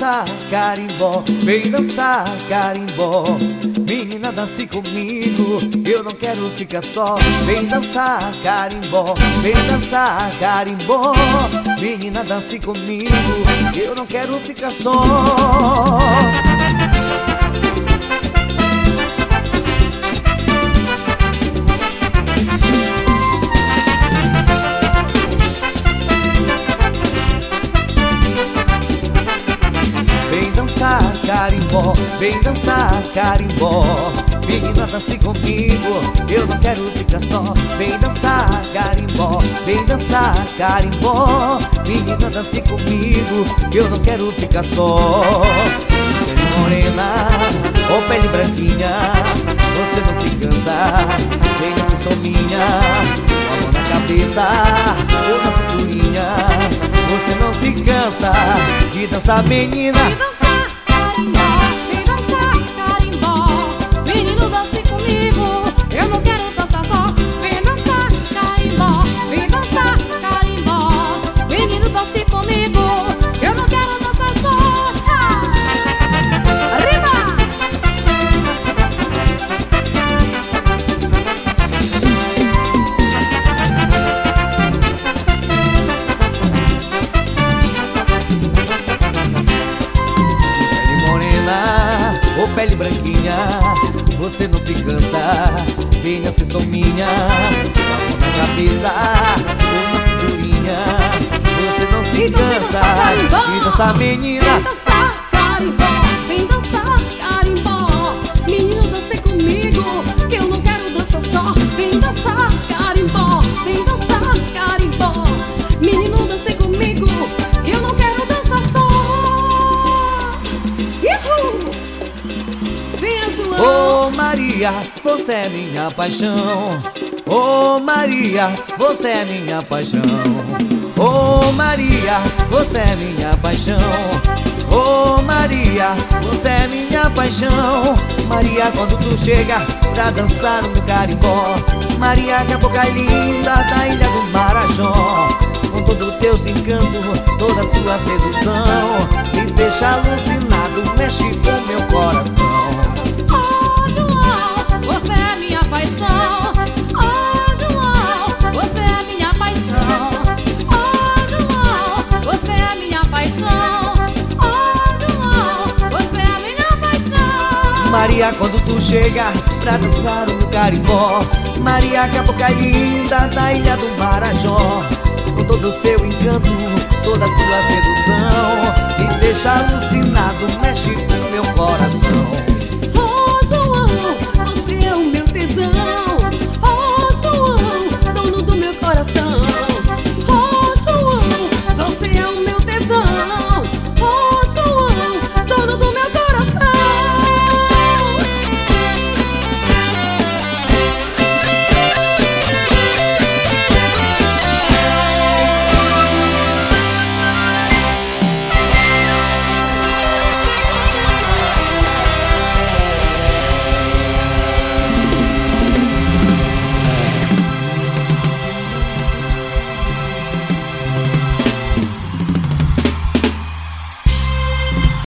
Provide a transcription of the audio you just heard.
dançar carimbó, vem dançar carimbó. Menina, dance comigo, eu não quero ficar só. Vem dançar carimbó, vem dançar carimbó. Menina, dance comigo, eu não quero ficar só. Vem dançar carimbó, vem dançar carimbó. Menina, dance comigo, eu não quero ficar só. Vem dançar carimbó, vem dançar carimbó. Menina, dance comigo, eu não quero ficar só. Pele morena, ou pele branquinha, você não se cansa. Vem nessa sominha, com a mão na cabeça ou na cinturinha. Você não se cansa de dançar, menina. Vem dançar carimbó, vem dançar carimbó. Menino, dance comigo, eu não quero dançar só. Vem dançar carimbó, vem dançar carimbó. Menino, dance comigo, eu não quero dançar só. Arriba! Ô pele branquinha, você não se cansa. Venha ser sominha, com a mão na cabeça ou na cinturinha. Você não se cansa de dançar, menina. Vem dançar carimbó, vem dançar carimbó. Menino, dance comigo, que eu não quero dançar só. Vem dançar carimbó, vem dançar carimbó. Menino, dance comigo, eu não quero dançar só. Uhul! Venha, João. Ô Maria, você é minha paixão. Ô Maria, você é minha paixão. Ô Maria, você é minha paixão. Ô Maria, você é minha paixão. Maria, quando tu chega pra dançar no carimbó. Maria, que a boca é linda da ilha do Marajó. Com todo o teu encanto, toda a sua sedução, me deixa alucinado, mexe com meu coração. Oh, João, você é minha paixão. Oh, João, você é minha paixão. Oh, João, você é minha paixão. Oh, João, você é minha paixão. Maria, quando tu chega pra dançar no carimbó. Maria, que a boca é linda da ilha do Marajó. Com todo o seu encanto, toda a sua sedução, me deixa alucinado, mexe com meu coração.